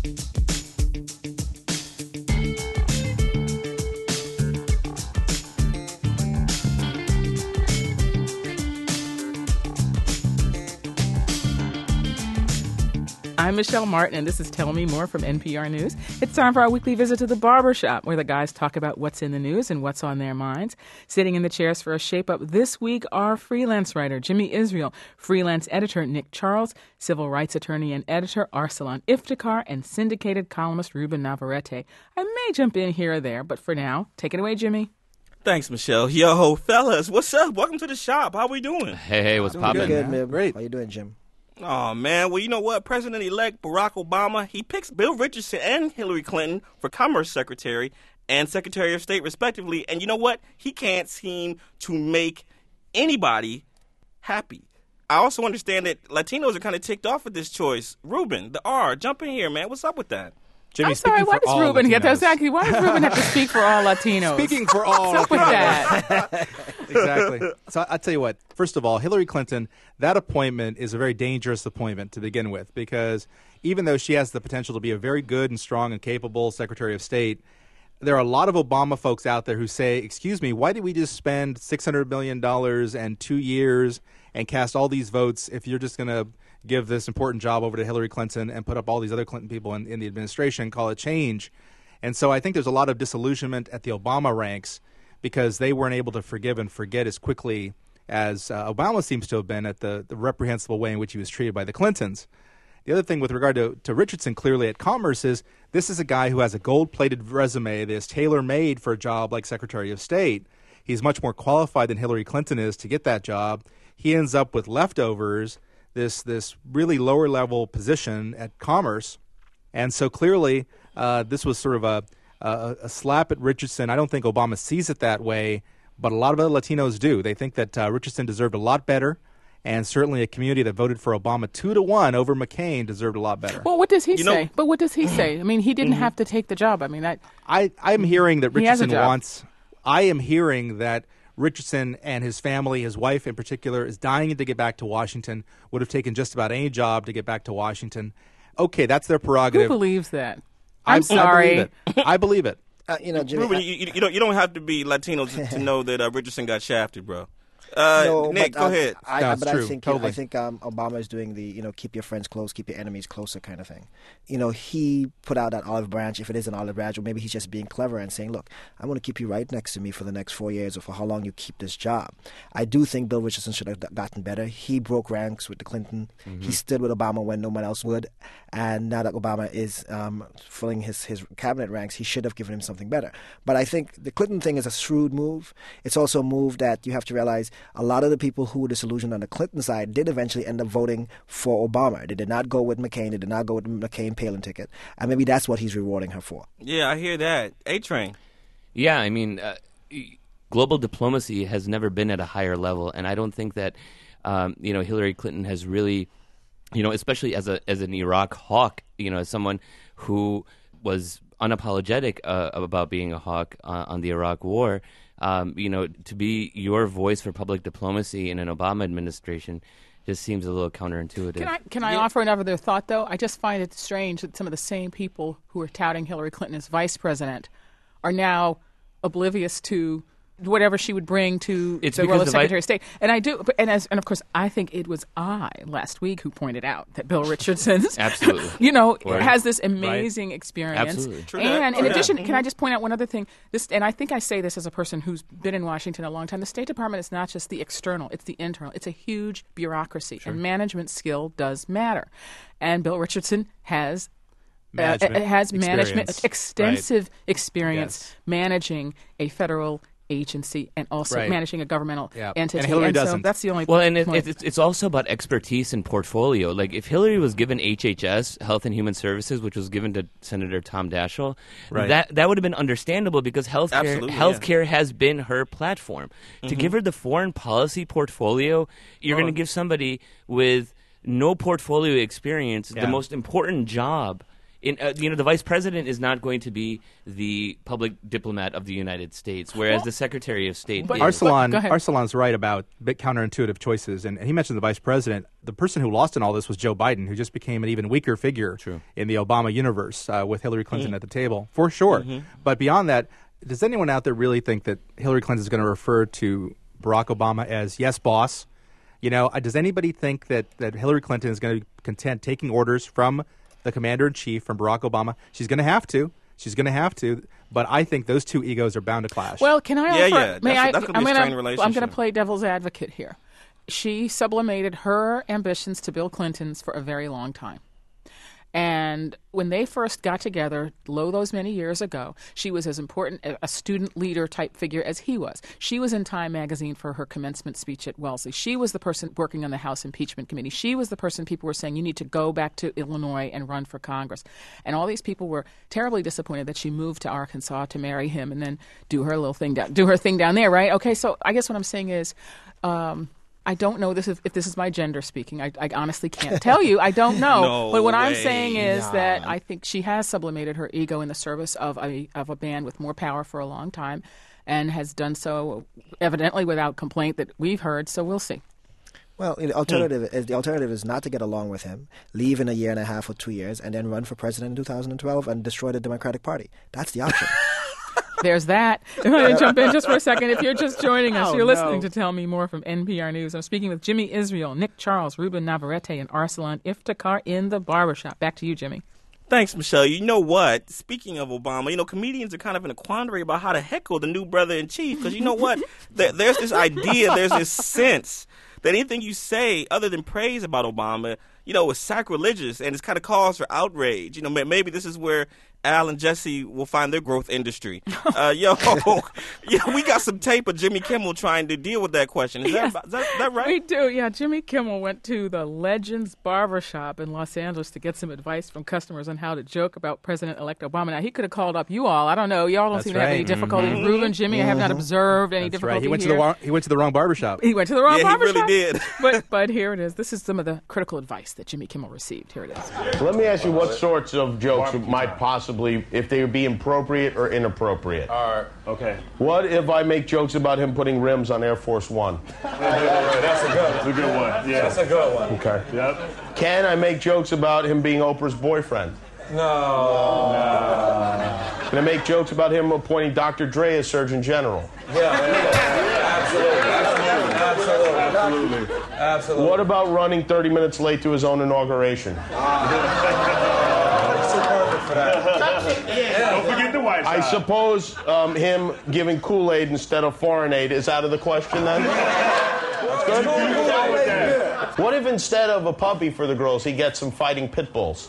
I'm Michelle Martin, and this is Tell Me More from NPR News. It's time for our weekly visit to the barbershop, where the guys talk about what's in the news and what's on their minds. Sitting in the chairs for a shape-up this week are freelance writer Jimmy Israel, freelance editor Nick Charles, civil rights attorney and editor Arsalan Iftikhar, and syndicated columnist Ruben Navarrete. I may jump in here or there, but for now, take it away, Jimmy. Thanks, Michelle. Yo, fellas, what's up? Welcome to the shop. How we doing? Hey, what's poppin'? Good, man. Great. How you doing, Jim? Oh, man. Well, you know what? President-elect Barack Obama, he picks Bill Richardson and Hillary Clinton for Commerce Secretary and Secretary of State, respectively. And you know what? He can't seem to make anybody happy. I also understand that Latinos are kind of ticked off with this choice. Ruben, the R, jump in here, man. What's up with that? Jimmy, I'm sorry, why does Ruben get that? Exactly. Why does Ruben have to speak for all Latinos? Speaking for all What's up with that? Exactly. So I'll tell you what. First of all, Hillary Clinton, that appointment is a very dangerous appointment to begin with, because even though she has the potential to be a very good and strong and capable Secretary of State, there are a lot of Obama folks out there who say, excuse me, why did we just spend $600 million and 2 years and cast all these votes if you're just going to give this important job over to Hillary Clinton and put up all these other Clinton people in the administration, call it change. And so I think there's a lot of disillusionment at the Obama ranks because they weren't able to forgive and forget as quickly as Obama seems to have been at the reprehensible way in which he was treated by the Clintons. The other thing with regard to Richardson clearly at Commerce is this is a guy who has a gold-plated resume that is tailor-made for a job like Secretary of State. He's much more qualified than Hillary Clinton is to get that job. He ends up with leftovers, this really lower-level position at Commerce. And so clearly this was sort of a slap at Richardson. I don't think Obama sees it that way, but a lot of other Latinos do. They think that Richardson deserved a lot better, and certainly a community that voted for Obama 2-1 over McCain deserved a lot better. Well, what does he say? But what does he say? I mean, he didn't have to take the job. I mean, I'm hearing that Richardson wants. I am hearing that Richardson and his family, his wife in particular, is dying to get back to Washington, would have taken just about any job to get back to Washington. Okay, that's their prerogative. Who believes that? I'm sorry. I believe it. Jimmy, Ruben, you don't have to be Latino to know that Richardson got shafted, bro. No, Nick, go ahead. No, it's true. I think Obama is doing the keep your friends close, keep your enemies closer kind of thing. He put out that olive branch. If it is an olive branch, or maybe he's just being clever and saying, "Look, I want to keep you right next to me for the next 4 years, or for how long you keep this job." I do think Bill Richardson should have gotten better. He broke ranks with the Clinton. Mm-hmm. He stood with Obama when no one else would, and now that Obama is filling his cabinet ranks, he should have given him something better. But I think the Clinton thing is a shrewd move. It's also a move that you have to realize a lot of the people who were disillusioned on the Clinton side did eventually end up voting for Obama. They did not go with McCain. They did not go with the McCain-Palin ticket. And maybe that's what he's rewarding her for. Yeah, I hear that. A-Train. Yeah, I mean, global diplomacy has never been at a higher level, and I don't think that, Hillary Clinton has really, especially as an Iraq hawk, as someone who was unapologetic about being a hawk on the Iraq War. To be your voice for public diplomacy in an Obama administration just seems a little counterintuitive. Can I offer another thought, though? I just find it strange that some of the same people who are touting Hillary Clinton as vice president are now oblivious to whatever she would bring to the role of Secretary of State. And I do, and of course, I think it was last week who pointed out that Bill Richardson, absolutely, has this amazing experience. Absolutely. True and in addition, can I just point out one other thing? And I think I say this as a person who's been in Washington a long time. The State Department is not just the external; it's the internal. It's a huge bureaucracy, and management skill does matter. And Bill Richardson has extensive experience managing a federal agency and also managing a governmental entity. And Hillary doesn't. So that's the only Well, and point. it's also about expertise and portfolio. Like, if Hillary was given HHS, Health and Human Services, which was given to Senator Tom Daschle, that would have been understandable because healthcare has been her platform. Mm-hmm. To give her the foreign policy portfolio, you're going to give somebody with no portfolio experience the most important job the vice president is not going to be the public diplomat of the United States, whereas the Secretary of State is. Arsalan's right about a bit counterintuitive choices, and he mentioned the vice president. The person who lost in all this was Joe Biden, who just became an even weaker figure in the Obama universe with Hillary Clinton at the table, for sure. But beyond that, does anyone out there really think that Hillary Clinton is going to refer to Barack Obama as yes, boss? Does anybody think that Hillary Clinton is going to be content taking orders from the commander-in-chief, from Barack Obama? She's going to have to. But I think those two egos are bound to clash. Well, can I offer? That's going to be a strained relationship. I'm going to play devil's advocate here. She sublimated her ambitions to Bill Clinton's for a very long time. And when they first got together, those many years ago, she was as important a student leader type figure as he was. She was in Time magazine for her commencement speech at Wellesley. She was the person working on the House Impeachment Committee. She was the person people were saying, you need to go back to Illinois and run for Congress. And all these people were terribly disappointed that she moved to Arkansas to marry him and then do her thing down there, right? Okay, so I guess what I'm saying is, I don't know if this is my gender speaking. I honestly can't tell you. I don't know. No but what way. I'm saying is that I think she has sublimated her ego in the service of a man with more power for a long time, and has done so evidently without complaint that we've heard. So we'll see. Well, the alternative is not to get along with him, leave in a year and a half or 2 years, and then run for president in 2012 and destroy the Democratic Party. That's the option. There's that. I'm going to jump in just for a second. If you're just joining us, you're listening to Tell Me More from NPR News. I'm speaking with Jimmy Israel, Nick Charles, Ruben Navarrete, and Arsalan Iftikhar in the barbershop. Back to you, Jimmy. Thanks, Michelle. You know what? Speaking of Obama, comedians are kind of in a quandary about how to heckle the new brother-in-chief, because you know what? There's this idea, there's this sense that anything you say other than praise about Obama, is sacrilegious, and it's kind of cause for outrage. Maybe this is where Al and Jesse will find their growth industry. We got some tape of Jimmy Kimmel trying to deal with that question. Is that right? We do, yeah. Jimmy Kimmel went to the Legends Barbershop in Los Angeles to get some advice from customers on how to joke about President-elect Obama. Now, he could have called up you all. I don't know. Y'all don't seem to have any difficulty. Ruben, Jimmy, I have not observed any difficulty He went to the wrong barbershop. He went to the wrong barbershop. He really did. But here it is. This is some of the critical advice that Jimmy Kimmel received. Here it is. Let me ask you what sorts of jokes might possibly, if they would be appropriate or inappropriate. All right. Okay. What if I make jokes about him putting rims on Air Force One? That's a good one. Yeah. That's a good one. Okay. Yep. Can I make jokes about him being Oprah's boyfriend? No. Can I make jokes about him appointing Dr. Dre as Surgeon General? Absolutely. What about running 30 minutes late to his own inauguration? Don't forget the White House. I suppose him giving Kool-Aid instead of foreign aid is out of the question then? That's good? What if instead of a puppy for the girls, he gets some fighting pit bulls?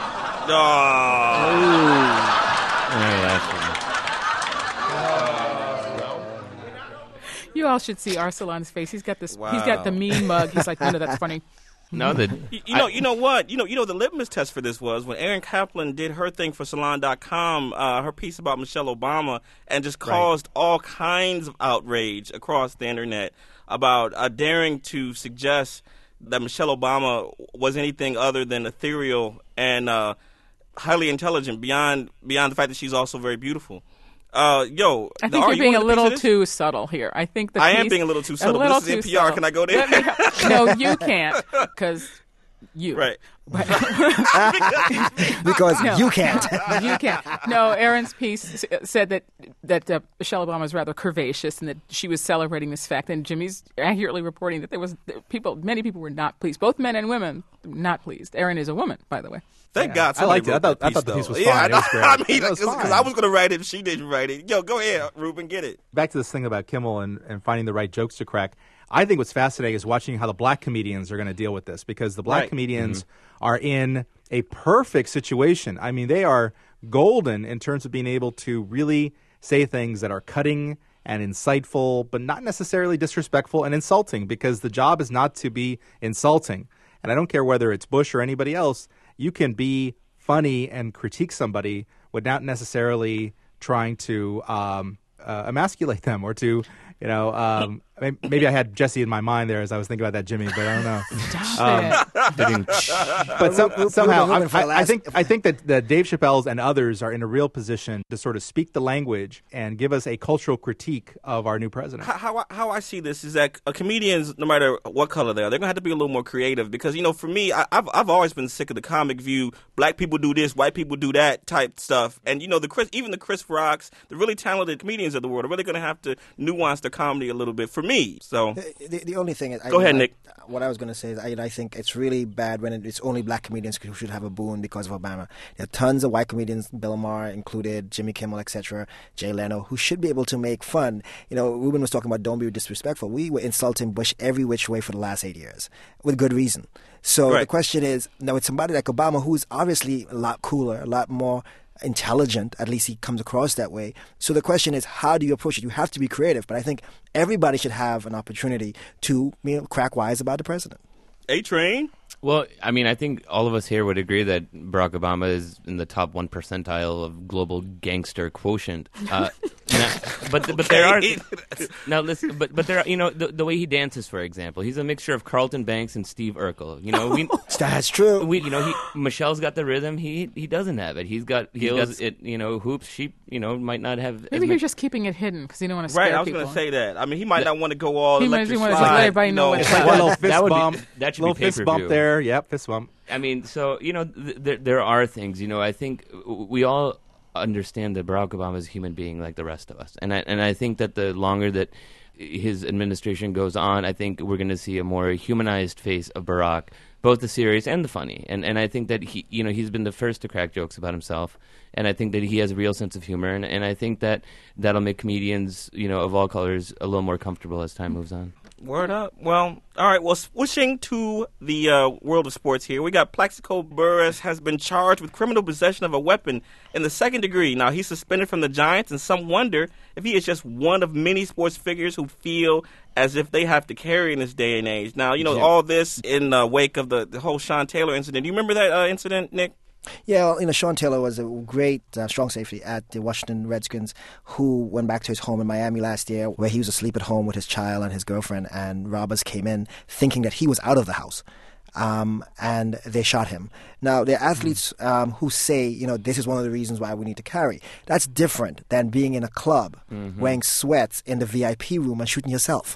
You all should see Arsalan's face. He's got this. Wow. He's got the mean mug. He's like, no, that's funny. No, you know what? The litmus test for this was when Erin Kaplan did her thing for Salon.com, her piece about Michelle Obama, and just caused all kinds of outrage across the internet about daring to suggest that Michelle Obama was anything other than ethereal and highly intelligent beyond the fact that she's also very beautiful. I think you're being a little too subtle here. I think I am being a little too subtle. This is NPR. Subtle. Can I go there? No, you can't, because you. Right. Because you can't. You can't. No, Erin's piece said that Michelle Obama was rather curvaceous and that she was celebrating this fact. And Jimmy's accurately reporting that many people were not pleased, both men and women, not pleased. Erin is a woman, by the way. Thank God. I liked it. I thought the piece was fine. It was great. I mean, because I was going to write it if she didn't write it. Yo, go ahead, Ruben, get it. Back to this thing about Kimmel and finding the right jokes to crack. I think what's fascinating is watching how the black comedians are going to deal with this, because the black comedians are in a perfect situation. I mean, they are golden in terms of being able to really say things that are cutting and insightful, but not necessarily disrespectful and insulting, because the job is not to be insulting. And I don't care whether it's Bush or anybody else. You can be funny and critique somebody without necessarily trying to emasculate them or to, maybe I had Jesse in my mind there as I was thinking about that, Jimmy, but I don't know. But somehow, I think that Dave Chappelle's and others are in a real position to sort of speak the language and give us a cultural critique of our new president. How I see this is that comedians, no matter what color they are, they're going to have to be a little more creative because, for me, I've always been sick of the comic view, black people do this, white people do that type stuff. And, even the Chris Rocks, the really talented comedians of the world are really going to have to nuance their comedy a little bit for me. So the only thing is... Go ahead, Nick. What I was going to say is I think it's really bad when it's only black comedians who should have a boon because of Obama. There are tons of white comedians, Bill Maher included, Jimmy Kimmel, etc., Jay Leno, who should be able to make fun. Ruben was talking about don't be disrespectful. We were insulting Bush every which way for the last 8 years with good reason. So The question is, now with somebody like Obama, who's obviously a lot cooler, a lot more intelligent, at least he comes across that way. So the question is, how do you approach it? You have to be creative, but I think everybody should have an opportunity to crack wise about the president. A-Train? Well, I think all of us here would agree that Barack Obama is in the top 1 percentile of global gangster quotient. But there are now listen. But there are the way he dances, for example, he's a mixture of Carlton Banks and Steve Urkel. That's true. Michelle's got the rhythm. He doesn't have it. He's got it. Hoops. She might not have. Maybe he's just keeping it hidden because he don't want to scare people. Right. I was going to say that. He might not want to go all. He might want to let everybody know what's like a little fist bump. That should little be pay-per-view. Fist bump there. Yep, fist bump. There are things. I think we all understand that Barack Obama is a human being like the rest of us, and I think that the longer that his administration goes on, I think we're going to see a more humanized face of Barack, both the serious and the funny. And I think that he's been the first to crack jokes about himself, and I think that he has a real sense of humor, and I think that that'll make comedians of all colors a little more comfortable as time moves on. Word up. Well, all right. Well, switching to the world of sports here, we got Plaxico Burress has been charged with criminal possession of a weapon in the 2nd degree. Now, he's suspended from the Giants, and some wonder if he is just one of many sports figures who feel as if they have to carry in this day and age. Now, all this in the wake of the whole Sean Taylor incident. Do you remember that incident, Nick? Yeah, Sean Taylor was a great strong safety at the Washington Redskins who went back to his home in Miami last year where he was asleep at home with his child and his girlfriend, and robbers came in thinking that he was out of the house. And they shot him. Now, there are athletes who say, this is one of the reasons why we need to carry. That's different than being in a club, wearing sweats in the VIP room and shooting yourself.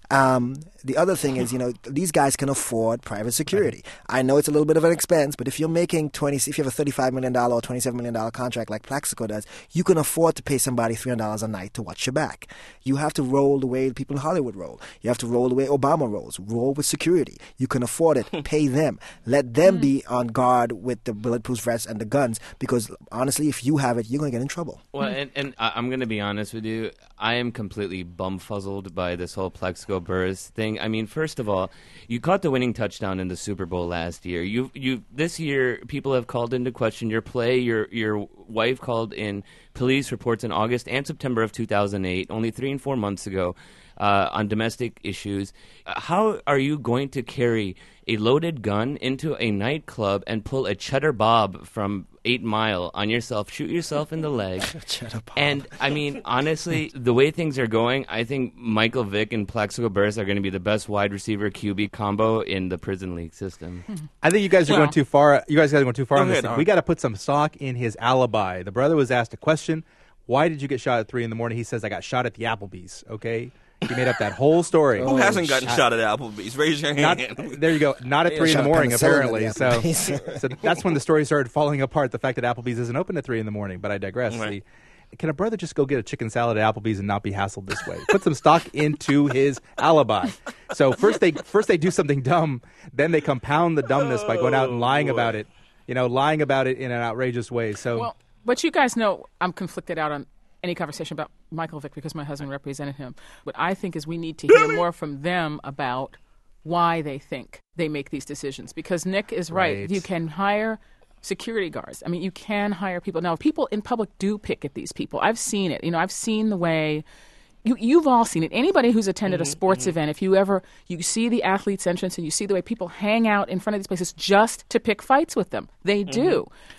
The other thing is, these guys can afford private security. I know it's a little bit of an expense, but if you're making if you have a $35 million or $27 million contract like Plaxico does, you can afford to pay somebody $300 a night to watch your back. You have to roll the way the people in Hollywood roll. You have to roll the way Obama rolls. Roll with security. You can afford it. Pay them. Let them be on guard with the bulletproof vests and the guns, because honestly, if you have it, you're going to get in trouble. Well, and I'm going to be honest with you. I am completely bumfuzzled by this whole Plaxico Burress thing. First of all, you caught the winning touchdown in the Super Bowl last year. This year, people have called into question your play. Your wife called in police reports in August and September of 2008, only 3 and 4 months ago, on domestic issues. How are you going to carry a loaded gun into a nightclub and pull a Cheddar Bob from 8 Mile on yourself, shoot yourself in the leg? And, honestly, the way things are going, I think Michael Vick and Plaxico Burress are going to be the best wide receiver QB combo in the prison league system. I think you guys are going too far. You guys are going too far on this. We got to put some stock in his alibi. The brother was asked a question. Why did you get shot at 3 a.m? He says, I got shot at the Applebee's, okay? He made up that whole story. Who hasn't gotten shot at Applebee's? Raise your hand. There you go. Not at 3 a.m, apparently. So that's when the story started falling apart, the fact that Applebee's isn't open at 3 a.m, but I digress. Right. Can a brother just go get a chicken salad at Applebee's and not be hassled this way? Put some stock into his alibi. So first they do something dumb, then they compound the dumbness by going out and lying about it. Lying about it in an outrageous way. So, well, but you guys know I'm conflicted out on any conversation about Michael Vick because my husband represented him. What I think is we need to hear more from them about why they think they make these decisions. Because Nick is right. You can hire security guards. You can hire people. Now, people in public do pick at these people. I've seen it. I've seen the way... You've all seen it. Anybody who's attended a sports event, if you see the athlete's entrance and you see the way people hang out in front of these places just to pick fights with them. They do.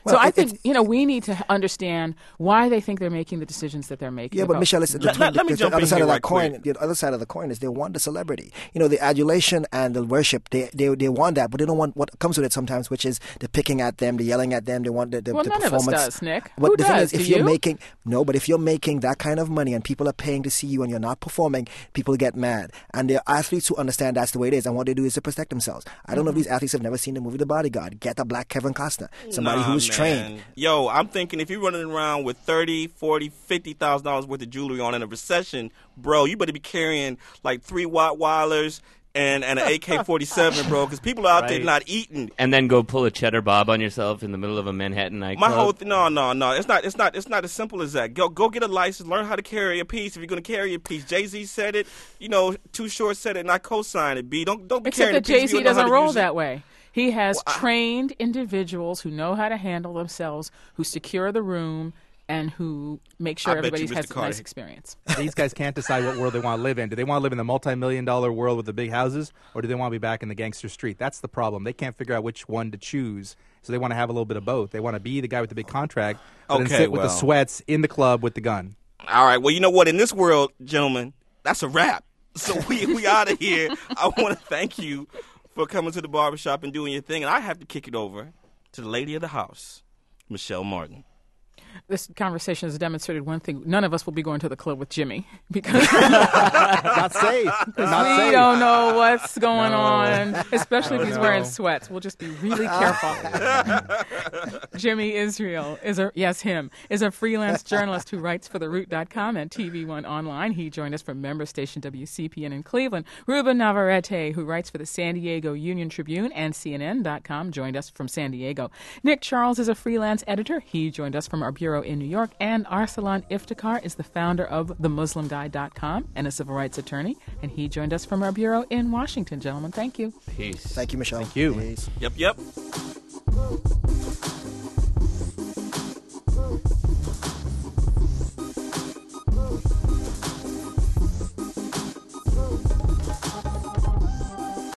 So I think, we need to understand why they think they're making the decisions that they're making. Yeah, but Michelle, listen, let me jump the other in side here of that right coin. quick. The other side of the coin is they want the celebrity. The adulation and the worship. They want that, but they don't want what comes with it sometimes, which is the picking at them, the yelling at them. They want the none performance. of us does, Nick. But Who the thing does? is, if you're making that kind of money and people are paying to see you and you're not performing, people get mad. And there are athletes who understand that's the way it is, and what they do is to protect themselves. I don't know if these athletes have never seen the movie The Bodyguard. Get a black Kevin Costner, somebody who's trained. Yo, I'm thinking if you're running around with $30,000, $40,000, $50,000 worth of jewelry on in a recession, bro, you better be carrying like 3 Rottweilers and an AK-47, bro, because people are out there not eating. And then go pull a cheddar bob on yourself in the middle of a Manhattan nightclub. My whole no. It's not as simple as that. Go get a license. Learn how to carry a piece. If you're going to carry a piece, Jay-Z said it. Too Short said it, and I co-signed it. B, don't be Except carrying a that piece. Jay-Z doesn't roll that way. He has trained individuals who know how to handle themselves, who secure the room, and who make sure everybody has a nice experience. These guys can't decide what world they want to live in. Do they want to live in the multi-million-dollar world with the big houses, or do they want to be back in the gangster street? That's the problem. They can't figure out which one to choose, so they want to have a little bit of both. They want to be the guy with the big contract, but then sit with the sweats in the club with the gun. All right, well, you know what? In this world, gentlemen, that's a wrap. So we out of here. I want to thank you for coming to the barbershop and doing your thing, and I have to kick it over to the lady of the house, Michelle Martin. This conversation has demonstrated one thing. None of us will be going to the club with Jimmy because not safe. We don't know what's going on, especially if he's wearing sweats. We'll just be really careful. Jimmy Israel is a freelance journalist who writes for TheRoot.com and TV One Online. He joined us from member station WCPN in Cleveland. Ruben Navarrete, who writes for the San Diego Union Tribune and CNN.com, joined us from San Diego. Nick Charles is a freelance editor. He joined us from our bureau in New York. And Arsalan Iftikhar is the founder of TheMuslimGuy.com and a civil rights attorney. And he joined us from our bureau in Washington. Gentlemen, thank you. Peace. Thank you, Michelle. Thank you. Peace. Yep.